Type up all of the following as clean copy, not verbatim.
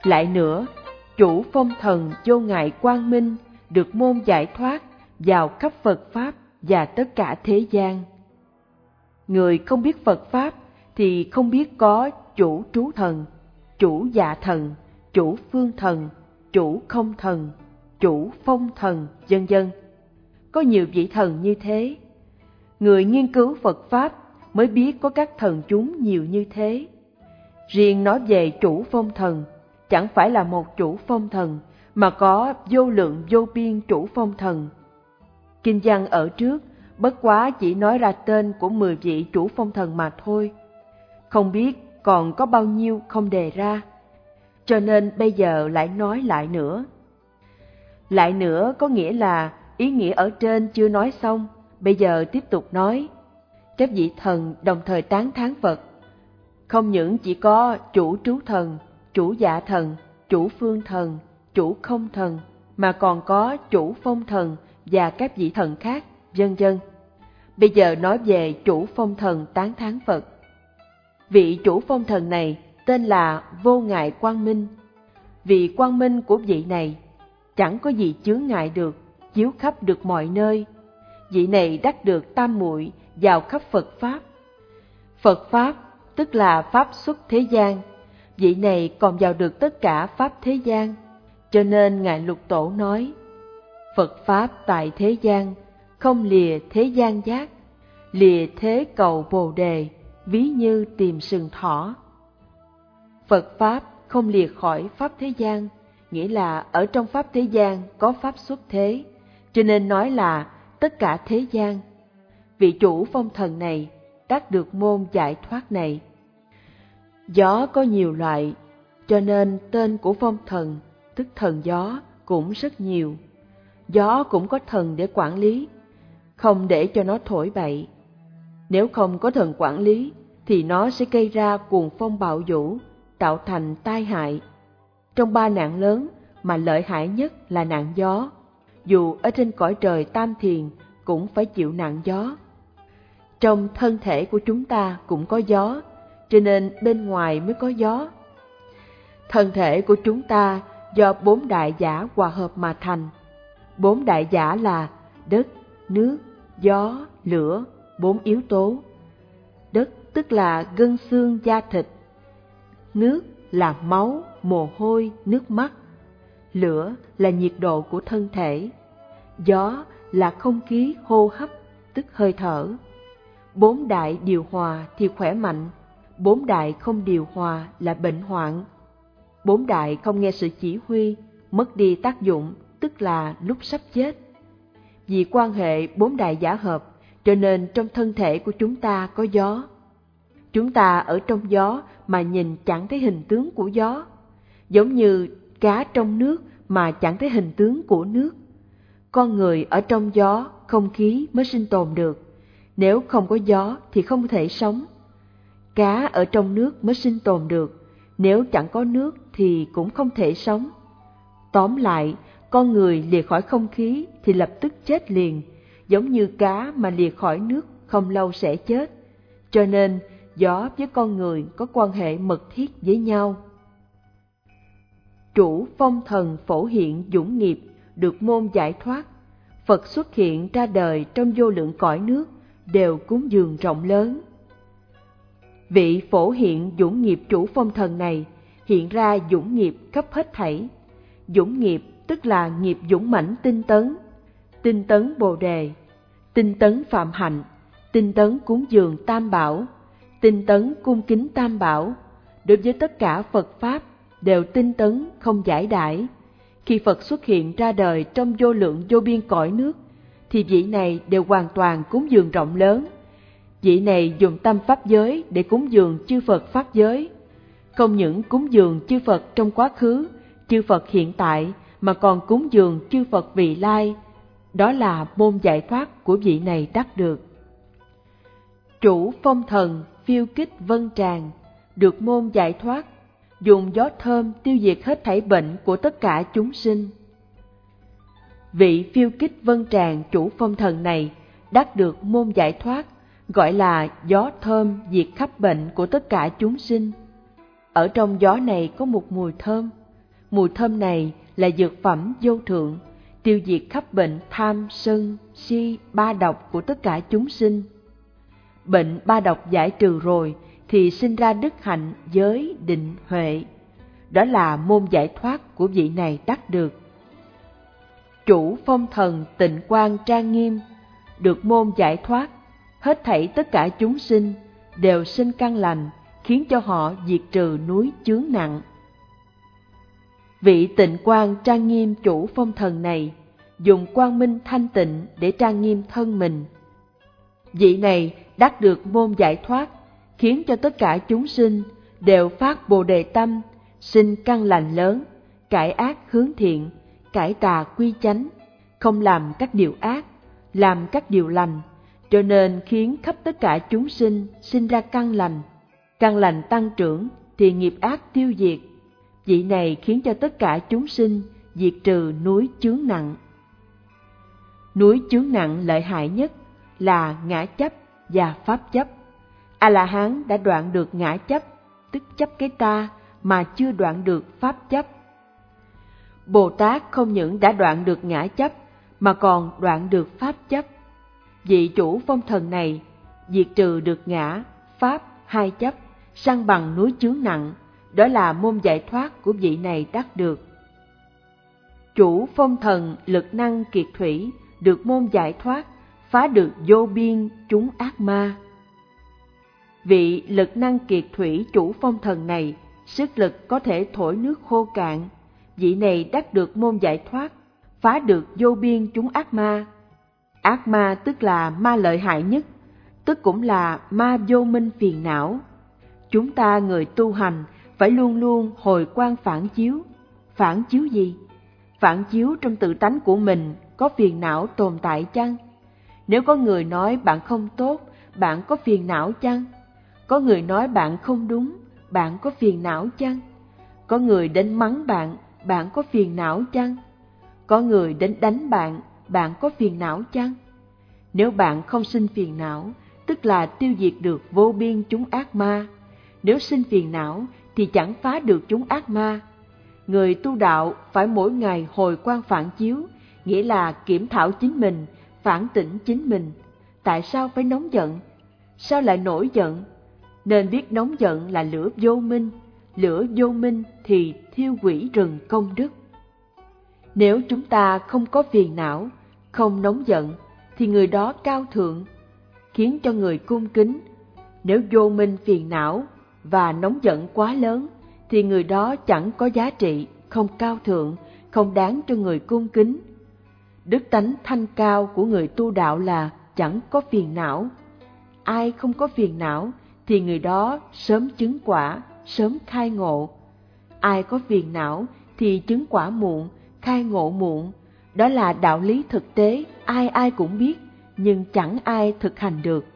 Lại nữa, chủ phong thần vô ngại quang minh được môn giải thoát vào khắp Phật Pháp và tất cả thế gian. Người không biết Phật Pháp thì không biết có chủ trú thần, chủ dạ thần, chủ phương thần, chủ không thần, chủ phong thần, vân vân. Có nhiều vị thần như thế. Người nghiên cứu Phật Pháp mới biết có các thần chúng nhiều như thế. Riêng nói về chủ phong thần, chẳng phải là một chủ phong thần, mà có vô lượng vô biên chủ phong thần. Kinh văn ở trước bất quá chỉ nói ra tên của 10 vị chủ phong thần mà thôi, không biết còn có bao nhiêu không đề ra, cho nên bây giờ lại nói lại nữa. Lại nữa có nghĩa là ý nghĩa ở trên chưa nói xong, bây giờ tiếp tục nói. Các vị thần đồng thời tán thán Phật, không những chỉ có chủ trú thần, chủ dạ thần, chủ phương thần, chủ không thần, mà còn có chủ phong thần và các vị thần khác, vân vân. Bây giờ nói về chủ phong thần tán thán Phật. Vị chủ phong thần này tên là Vô Ngại Quang Minh. Vì quang minh của vị này chẳng có gì chướng ngại được, chiếu khắp được mọi nơi. Vị này đắc được tam muội vào khắp Phật Pháp. Phật Pháp tức là Pháp xuất thế gian. Vị này còn vào được tất cả Pháp thế gian. Cho nên Ngài Lục Tổ nói, Phật Pháp tại thế gian, không lìa thế gian giác, lìa thế cầu Bồ Đề, ví như tìm sừng thỏ. Phật Pháp không lìa khỏi Pháp thế gian, nghĩa là ở trong Pháp thế gian có Pháp xuất thế, cho nên nói là tất cả thế gian. Vị chủ phong thần này đắc được môn giải thoát này. Gió có nhiều loại, cho nên tên của phong thần, tức thần gió, cũng rất nhiều. Gió cũng có thần để quản lý, không để cho nó thổi bậy. Nếu không có thần quản lý, thì nó sẽ gây ra cuồng phong bạo vũ, tạo thành tai hại. Trong 3 nạn lớn mà lợi hại nhất là nạn gió. Dù ở trên cõi trời tam thiền cũng phải chịu nạn gió. Trong thân thể của chúng ta cũng có gió, cho nên bên ngoài mới có gió. Thân thể của chúng ta do 4 đại giả hòa hợp mà thành. 4 đại giả là đất, nước, gió, lửa, 4 yếu tố. Đất tức là gân xương da thịt. Nước là máu, mồ hôi, nước mắt. Lửa là nhiệt độ của thân thể. Gió là không khí hô hấp, tức hơi thở. 4 đại điều hòa thì khỏe mạnh, 4 đại không điều hòa là bệnh hoạn. 4 đại không nghe sự chỉ huy, mất đi tác dụng, tức là lúc sắp chết. Vì quan hệ 4 đại giả hợp, cho nên trong thân thể của chúng ta có gió. Chúng ta ở trong gió mà nhìn chẳng thấy hình tướng của gió, giống như cá trong nước mà chẳng thấy hình tướng của nước. Con người ở trong gió, không khí mới sinh tồn được. Nếu không có gió thì không thể sống. Cá ở trong nước mới sinh tồn được. Nếu chẳng có nước thì cũng không thể sống. Tóm lại, con người lìa khỏi không khí thì lập tức chết liền, giống như cá mà lìa khỏi nước không lâu sẽ chết. Cho nên, gió với con người có quan hệ mật thiết với nhau. Chủ phong thần phổ hiện dũng nghiệp, được môn giải thoát. Phật xuất hiện ra đời trong vô lượng cõi nước, đều cúng dường rộng lớn. Vị phổ hiện dũng nghiệp chủ phong thần này hiện ra dũng nghiệp khắp hết thảy. Dũng nghiệp tức là nghiệp dũng mãnh tinh tấn Bồ Đề, tinh tấn phạm hạnh, tinh tấn cúng dường Tam Bảo, tinh tấn cung kính Tam Bảo. Đối với tất cả Phật Pháp đều tinh tấn không giải đãi. Khi Phật xuất hiện ra đời trong vô lượng vô biên cõi nước, thì vị này đều hoàn toàn cúng dường rộng lớn. Vị này dùng tâm Pháp giới để cúng dường chư Phật Pháp giới. Không những cúng dường chư Phật trong quá khứ, chư Phật hiện tại, mà còn cúng dường chư Phật vị lai. Đó là môn giải thoát của vị này đắc được. Chủ phong thần phiêu kích vân tràng, được môn giải thoát, dùng gió thơm tiêu diệt hết thảy bệnh của tất cả chúng sinh. Vị phiêu kích vân tràng chủ phong thần này đắc được môn giải thoát, gọi là gió thơm diệt khắp bệnh của tất cả chúng sinh. Ở trong gió này có một mùi thơm, Mùi thơm này là dược phẩm vô thượng, tiêu diệt khắp bệnh tham, sân, si, ba độc của tất cả chúng sinh. Bệnh ba độc giải trừ rồi thì sinh ra đức hạnh, giới, định, huệ. Đó là môn giải thoát của vị này đắc được. Chủ phong thần tịnh quang trang nghiêm, được môn giải thoát, hết thảy tất cả chúng sinh đều sinh căn lành, khiến cho họ diệt trừ núi chướng nặng. Vị tịnh quang trang nghiêm chủ phong thần này dùng quang minh thanh tịnh để trang nghiêm thân mình. Vị này đắc được môn giải thoát, khiến cho tất cả chúng sinh đều phát Bồ Đề tâm, sinh căn lành lớn, cải ác hướng thiện, cải tà quy chánh, không làm các điều ác, làm các điều lành, cho nên khiến khắp tất cả chúng sinh sinh ra căn lành tăng trưởng thì nghiệp ác tiêu diệt. Vị này khiến cho tất cả chúng sinh diệt trừ núi chướng nặng. Núi chướng nặng lợi hại nhất là ngã chấp và pháp chấp. A-la-hán đã đoạn được ngã chấp, tức chấp cái ta, mà chưa đoạn được pháp chấp. Bồ Tát không những đã đoạn được ngã chấp, mà còn đoạn được pháp chấp. Vị chủ phong thần này diệt trừ được ngã, pháp, hai chấp, san bằng núi chướng nặng, đó là môn giải thoát của vị này đắc được. Chủ phong thần lực năng kiệt thủy, được môn giải thoát, phá được vô biên chúng ác ma. Vị lực năng kiệt thủy chủ phong thần này, sức lực có thể thổi nước khô cạn. Vị này đắc được môn giải thoát, phá được vô biên chúng ác ma. Ác ma tức là ma lợi hại nhất, tức cũng là ma vô minh phiền não. Chúng ta người tu hành phải luôn luôn hồi quang phản chiếu. Phản chiếu gì? Phản chiếu trong tự tánh của mình có phiền não tồn tại chăng? Nếu có người nói bạn không tốt, bạn có phiền não chăng? Có người nói bạn không đúng, bạn có phiền não chăng? Có người đến mắng bạn, bạn có phiền não chăng? Có người đến đánh bạn, bạn có phiền não chăng? Nếu bạn không sinh phiền não, tức là tiêu diệt được vô biên chúng ác ma. Nếu sinh phiền não thì chẳng phá được chúng ác ma. Người tu đạo phải mỗi ngày hồi quang phản chiếu, nghĩa là kiểm thảo chính mình, phản tỉnh chính mình. Tại sao phải nóng giận? Sao lại nổi giận? Nên biết nóng giận là lửa vô minh thì thiêu hủy rừng công đức. Nếu chúng ta không có phiền não, không nóng giận, thì người đó cao thượng, khiến cho người cung kính. Nếu vô minh phiền não và nóng giận quá lớn, thì người đó chẳng có giá trị, không cao thượng, không đáng cho người cung kính. Đức tánh thanh cao của người tu đạo là chẳng có phiền não. Ai không có phiền não thì người đó sớm chứng quả, sớm khai ngộ. Ai có phiền não thì chứng quả muộn, khai ngộ muộn. Đó là đạo lý thực tế, ai ai cũng biết, nhưng chẳng ai thực hành được.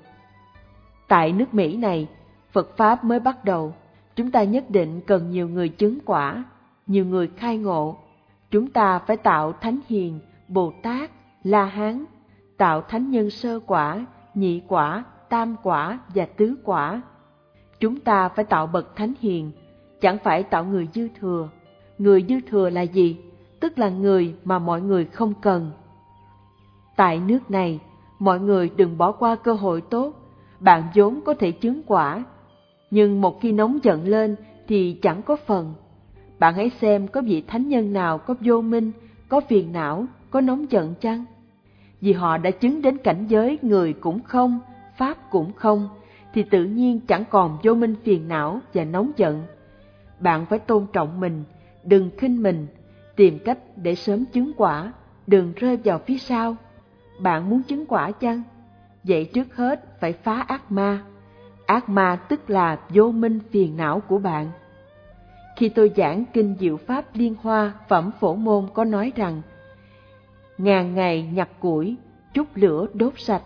Tại nước Mỹ này, Phật Pháp mới bắt đầu, chúng ta nhất định cần nhiều người chứng quả, nhiều người khai ngộ. Chúng ta phải tạo Thánh Hiền, Bồ Tát, La Hán, tạo Thánh Nhân sơ quả, nhị quả, tam quả và tứ quả. Chúng ta phải tạo bậc Thánh Hiền, chẳng phải tạo người dư thừa. Người dư thừa là gì? Tức là người mà mọi người không cần. Tại nước này, mọi người đừng bỏ qua cơ hội tốt. Bạn vốn có thể chứng quả, nhưng một khi nóng giận lên thì chẳng có phần. Bạn hãy xem có vị thánh nhân nào có vô minh, có phiền não, có nóng giận chăng? Vì họ đã chứng đến cảnh giới người cũng không, pháp cũng không, thì tự nhiên chẳng còn vô minh phiền não và nóng giận. Bạn phải tôn trọng mình, đừng khinh mình, tìm cách để sớm chứng quả, đừng rơi vào phía sau. Bạn muốn chứng quả chăng? Vậy trước hết phải phá ác ma. Ác ma tức là vô minh phiền não của bạn. Khi tôi giảng kinh Diệu Pháp Liên Hoa phẩm Phổ Môn có nói rằng: ngàn ngày nhặt củi, chút lửa đốt sạch.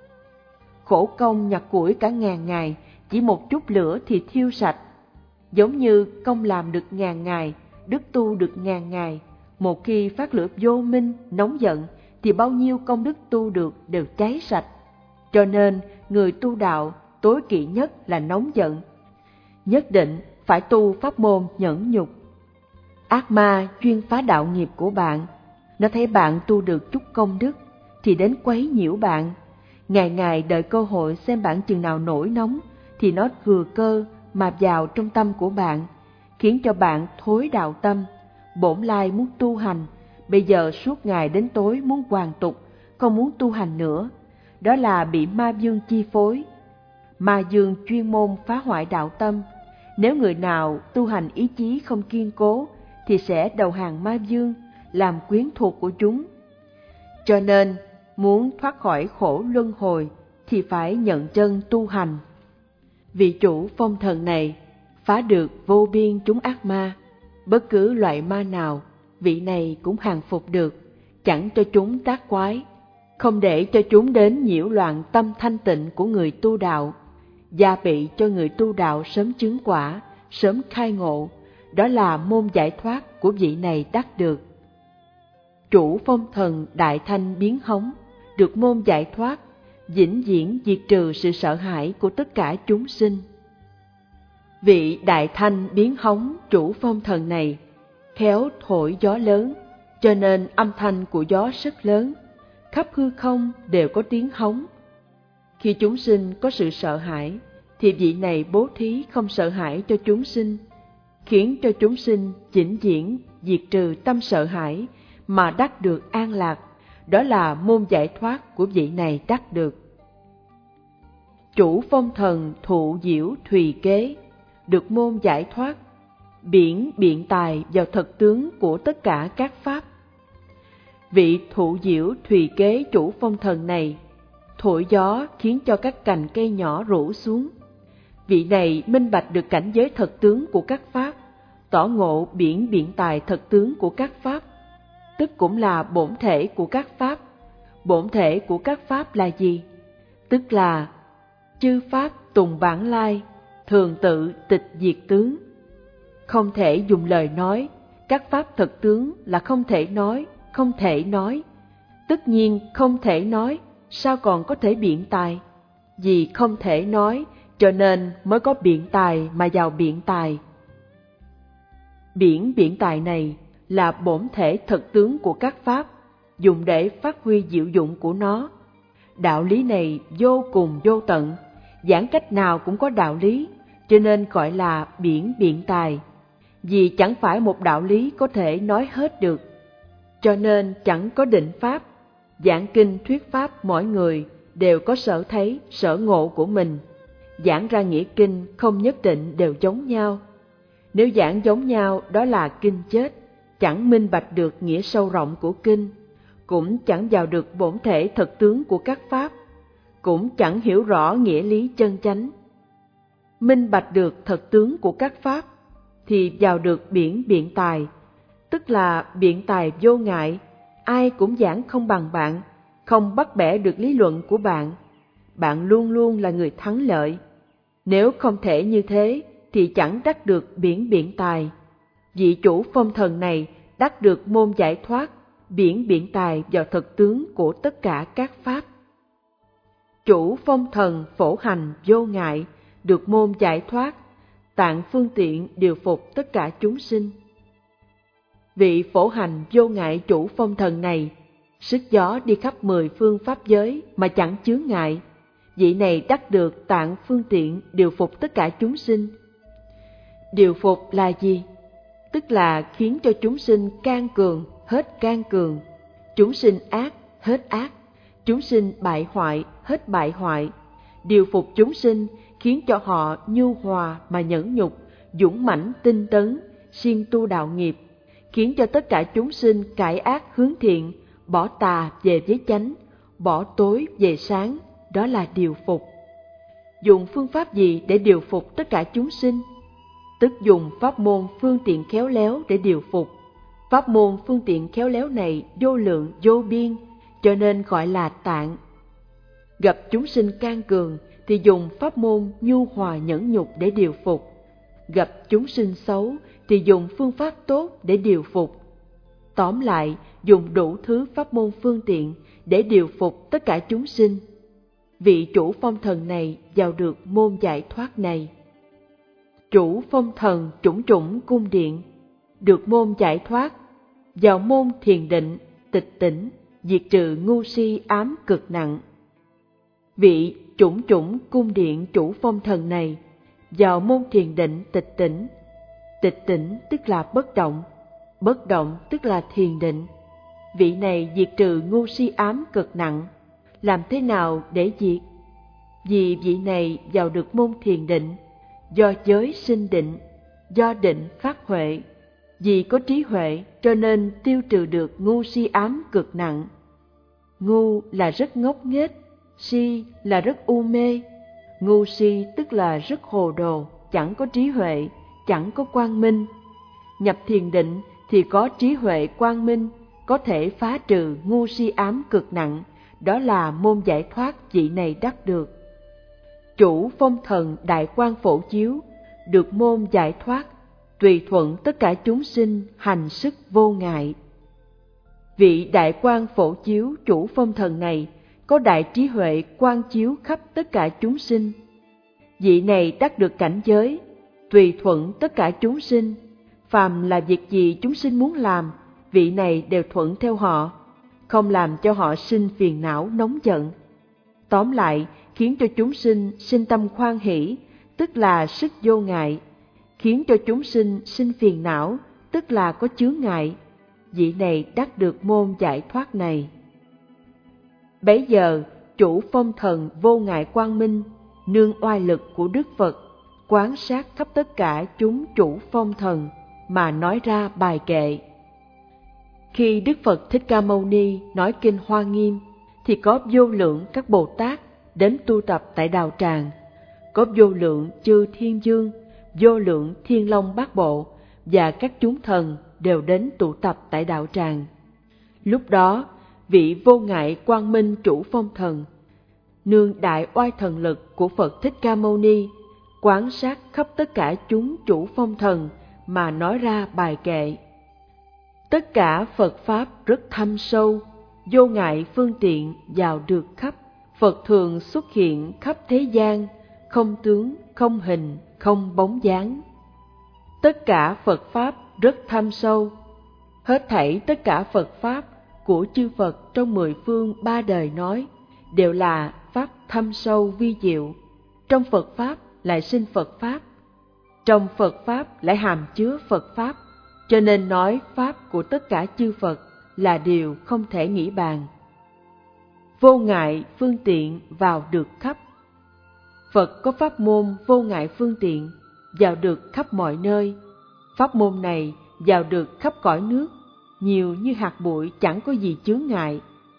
Khổ công nhặt củi cả ngàn ngày, chỉ một chút lửa thì thiêu sạch. Giống như công làm được ngàn ngày, đức tu được ngàn ngày. Một khi phát lửa vô minh, nóng giận, thì bao nhiêu công đức tu được đều cháy sạch. Cho nên, người tu đạo tối kỵ nhất là nóng giận. Nhất định phải tu pháp môn nhẫn nhục. ác ma chuyên phá đạo nghiệp của bạn. Nó thấy bạn tu được chút công đức thì đến quấy nhiễu bạn. Ngày ngày đợi cơ hội xem bạn chừng nào nổi nóng thì nó thừa cơ mà vào trong tâm của bạn, khiến cho bạn thối đạo tâm. Bổn lai muốn tu hành, bây giờ suốt ngày đến tối muốn hoàn tục, không muốn tu hành nữa. Đó là bị ma dương chi phối. Ma dương chuyên môn phá hoại đạo tâm. Nếu người nào tu hành ý chí không kiên cố thì sẽ đầu hàng ma dương, làm quyến thuộc của chúng. Cho nên, muốn thoát khỏi khổ luân hồi thì phải nhận chân tu hành. Vị chủ phong thần này phá được vô biên chúng ác ma. Bất cứ loại ma nào, vị này cũng hàng phục được, chẳng cho chúng tác quái, không để cho chúng đến nhiễu loạn tâm thanh tịnh của người tu đạo, gia bị cho người tu đạo sớm chứng quả, sớm khai ngộ. Đó là môn giải thoát của vị này đắc được. Chủ phong thần đại thanh biến hống, được môn giải thoát, vĩnh viễn diệt trừ sự sợ hãi của tất cả chúng sinh. Vị đại thanh biến hống chủ phong thần này khéo thổi gió lớn, cho nên âm thanh của gió rất lớn, khắp hư không đều có tiếng hống. Khi chúng sinh có sự sợ hãi thì vị này bố thí không sợ hãi cho chúng sinh, khiến cho chúng sinh vĩnh viễn diệt trừ tâm sợ hãi mà đắc được an lạc. Đó là môn giải thoát của vị này đắc được. Chủ phong thần thụ diệu thùy kế, được môn giải thoát, biển biện tài vào thật tướng của tất cả các pháp. Vị thụ diệu thùy kế chủ phong thần này thổi gió khiến cho các cành cây nhỏ rủ xuống. Vị này minh bạch được cảnh giới thật tướng của các pháp, tỏ ngộ biển biện tài thật tướng của các pháp, tức cũng là bổn thể của các pháp. Bổn thể của các pháp là gì? Tức là chư pháp tùng bản lai, thường tự tịch diệt tướng. Không thể dùng lời nói, các pháp thật tướng là không thể nói, không thể nói. Tất nhiên không thể nói, sao còn có thể biện tài? Vì không thể nói, cho nên mới có biện tài mà vào biện tài. Biển biện tài này là bổn thể thật tướng của các pháp, dùng để phát huy diệu dụng của nó. Đạo lý này vô cùng vô tận, giảng cách nào cũng có đạo lý, cho nên gọi là biển biện tài. Vì chẳng phải một đạo lý có thể nói hết được, cho nên chẳng có định pháp. Giảng kinh thuyết pháp mỗi người đều có sở thấy, sở ngộ của mình. Giảng ra nghĩa kinh không nhất định đều giống nhau. Nếu giảng giống nhau đó là kinh chết, chẳng minh bạch được nghĩa sâu rộng của kinh, cũng chẳng vào được bổn thể thật tướng của các pháp, cũng chẳng hiểu rõ nghĩa lý chân chánh. Minh bạch được thật tướng của các pháp thì vào được biển biện tài, tức là biện tài vô ngại, ai cũng giảng không bằng bạn, không bắt bẻ được lý luận của bạn. Bạn luôn luôn là người thắng lợi. Nếu không thể như thế thì chẳng đắc được biển biện tài. Vị chủ phong thần này đắc được môn giải thoát, biển biện tài vào thật tướng của tất cả các pháp. Chủ phong thần phổ hành vô ngại, được môn giải thoát, tạng phương tiện điều phục tất cả chúng sinh. Vị phổ hành vô ngại chủ phong thần này, sức gió đi khắp 10 phương pháp giới mà chẳng chướng ngại. Vị này đắc được tạng phương tiện điều phục tất cả chúng sinh. Điều phục là gì? Tức là khiến cho chúng sinh can cường, hết can cường, chúng sinh ác, hết ác, chúng sinh bại hoại, hết bại hoại. Điều phục chúng sinh, khiến cho họ nhu hòa mà nhẫn nhục, dũng mãnh tinh tấn, siêng tu đạo nghiệp, khiến cho tất cả chúng sinh cải ác hướng thiện, bỏ tà về với chánh, bỏ tối về sáng, đó là điều phục. Dùng phương pháp gì để điều phục tất cả chúng sinh? Tức dùng pháp môn phương tiện khéo léo để điều phục. Pháp môn phương tiện khéo léo này vô lượng vô biên, cho nên gọi là tạng. Gặp chúng sinh can cường thì dùng pháp môn nhu hòa nhẫn nhục để điều phục. Gặp chúng sinh xấu thì dùng phương pháp tốt để điều phục. Tóm lại, dùng đủ thứ pháp môn phương tiện để điều phục tất cả chúng sinh. Vị chủ phong thần này vào được môn giải thoát này. Chủ phong thần chủng chủng cung điện, được môn giải thoát, vào môn thiền định, tịch tỉnh, diệt trừ ngu si ám cực nặng. Vị chủng chủng cung điện chủ phong thần này vào môn thiền định tịch tỉnh. Tịch tỉnh tức là bất động tức là thiền định. Vị này diệt trừ ngu si ám cực nặng. Làm thế nào để diệt? Vì vị này vào được môn thiền định, do giới sinh định, do định phát huệ. Vì có trí huệ cho nên tiêu trừ được ngu si ám cực nặng. Ngu là rất ngốc nghếch, si là rất u mê. Ngu si tức là rất hồ đồ, chẳng có trí huệ, chẳng có quang minh. Nhập thiền định thì có trí huệ quang minh, có thể phá trừ ngu si ám cực nặng, đó là môn giải thoát vị này đắc được. Chủ phong thần đại quang phổ chiếu, được môn giải thoát, tùy thuận tất cả chúng sinh hành sức vô ngại. Vị đại quang phổ chiếu chủ phong thần này có đại trí huệ quang chiếu khắp tất cả chúng sinh. Vị này đắc được cảnh giới, tùy thuận tất cả chúng sinh, phàm là việc gì chúng sinh muốn làm, vị này đều thuận theo họ, không làm cho họ sinh phiền não nóng giận. Tóm lại, khiến cho chúng sinh sinh tâm khoan hỷ, tức là sức vô ngại. Khiến cho chúng sinh sinh phiền não, tức là có chướng ngại. Vị này đắc được môn giải thoát này. Bấy giờ, chủ phong thần vô ngại quang minh, nương oai lực của Đức Phật, quán sát khắp tất cả chúng chủ phong thần, mà nói ra bài kệ. Khi Đức Phật Thích Ca Mâu Ni nói kinh Hoa Nghiêm, thì có vô lượng các Bồ Tát đến tu tập tại đạo tràng, có vô lượng chư thiên dương, vô lượng thiên long bát bộ và các chúng thần đều đến tụ tập tại đạo tràng. Lúc đó, vị vô ngại quang minh chủ phong thần, nương đại oai thần lực của Phật Thích Ca Mâu Ni, quán sát khắp tất cả chúng chủ phong thần mà nói ra bài kệ. Tất cả Phật Pháp rất thâm sâu, vô ngại phương tiện vào được khắp. Phật thường xuất hiện khắp thế gian, không tướng, không hình, không bóng dáng. Tất cả Phật Pháp rất thâm sâu. Hết thảy tất cả Phật Pháp của chư Phật trong 10 phương 3 đời nói, đều là Pháp thâm sâu vi diệu. Trong Phật Pháp lại sinh Phật Pháp, trong Phật Pháp lại hàm chứa Phật Pháp, cho nên nói Pháp của tất cả chư Phật là điều không thể nghĩ bàn. Vô ngại phương tiện vào được khắp. Phật có pháp môn vô ngại phương tiện, vào được khắp mọi nơi. Pháp môn này vào được khắp cõi nước, nhiều như hạt bụi chẳng có gì chướng ngại.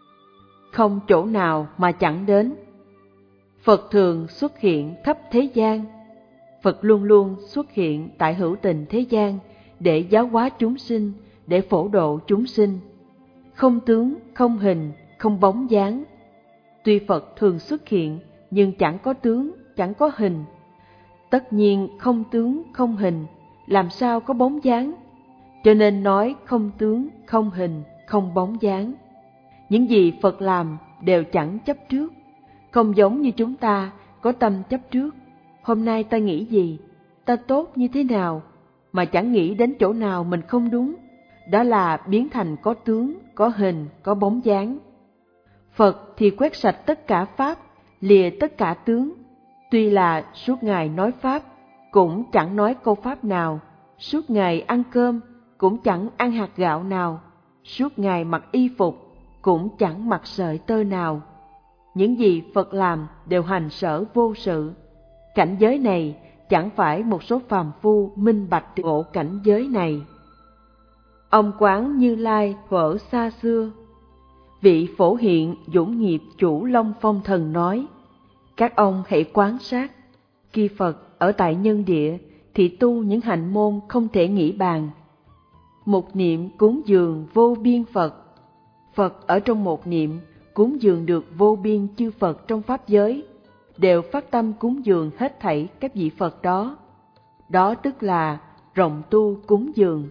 Không chỗ nào mà chẳng đến. Phật thường xuất hiện khắp thế gian. Phật luôn luôn xuất hiện tại hữu tình thế gian để giáo hóa chúng sinh, để phổ độ chúng sinh. Không tướng, không hình, không bóng dáng. Tuy Phật thường xuất hiện, nhưng chẳng có tướng, chẳng có hình. Tất nhiên không tướng, không hình, làm sao có bóng dáng? Cho nên nói không tướng, không hình, không bóng dáng. Những gì Phật làm đều chẳng chấp trước, không giống như chúng ta có tâm chấp trước. Hôm nay ta nghĩ gì, ta tốt như thế nào, mà chẳng nghĩ đến chỗ nào mình không đúng. Đó là biến thành có tướng, có hình, có bóng dáng. Phật thì quét sạch tất cả Pháp, lìa tất cả tướng. Tuy là suốt ngày nói Pháp, cũng chẳng nói câu Pháp nào. Suốt ngày ăn cơm, cũng chẳng ăn hạt gạo nào. Suốt ngày mặc y phục, cũng chẳng mặc sợi tơ nào. Những gì Phật làm đều hành sở vô sự. Cảnh giới này chẳng phải một số phàm phu minh bạch ngộ cảnh giới này. Ông Quán Như Lai thuở xa xưa, vị phổ hiện dũng nghiệp chủ Long Phong Thần nói: các ông hãy quan sát, khi Phật ở tại nhân địa thì tu những hạnh môn không thể nghĩ bàn. Một niệm cúng dường vô biên Phật. Phật ở trong một niệm cúng dường được vô biên chư Phật trong pháp giới, đều phát tâm cúng dường hết thảy các vị Phật đó. Đó tức là rộng tu cúng dường.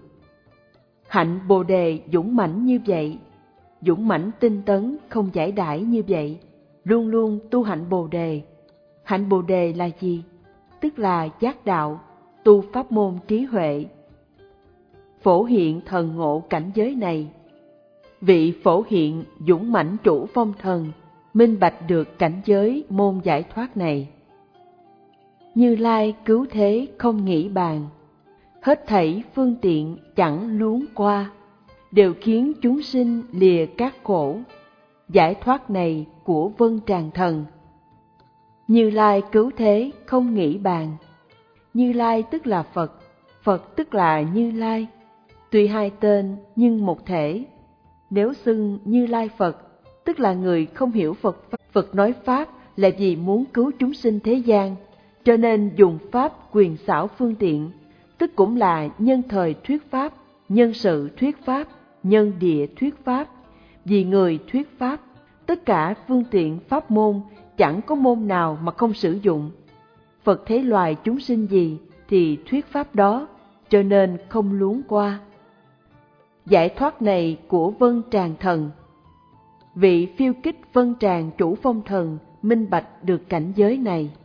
Hạnh Bồ Đề dũng mãnh như vậy, dũng mãnh tinh tấn không giải đãi như vậy, luôn luôn tu hạnh Bồ Đề. Hạnh Bồ Đề là gì? Tức là giác đạo, tu pháp môn trí huệ. phổ hiện thần ngộ cảnh giới này. Vị phổ hiện dũng mãnh chủ phong thần, minh bạch được cảnh giới môn giải thoát này. Như Lai cứu thế không nghĩ bàn, hết thảy phương tiện chẳng luống qua, đều khiến chúng sinh lìa các khổ, giải thoát này của Vân Tràng Thần. Như Lai cứu thế không nghĩ bàn. Như Lai tức là Phật, Phật tức là Như Lai, tuy hai tên nhưng một thể. Nếu xưng Như Lai Phật, tức là người không hiểu Phật. Phật nói Pháp là vì muốn cứu chúng sinh thế gian, cho nên dùng Pháp quyền xảo phương tiện, tức cũng là nhân thời thuyết Pháp, nhân sự thuyết Pháp, nhân địa thuyết Pháp, vì người thuyết Pháp. Tất cả phương tiện Pháp môn, chẳng có môn nào mà không sử dụng. Phật thấy loài chúng sinh gì thì thuyết Pháp đó, cho nên không luống qua. Giải thoát này của Vân Tràng Thần. Vị phiêu kích Vân Tràng chủ phong thần minh bạch được cảnh giới này.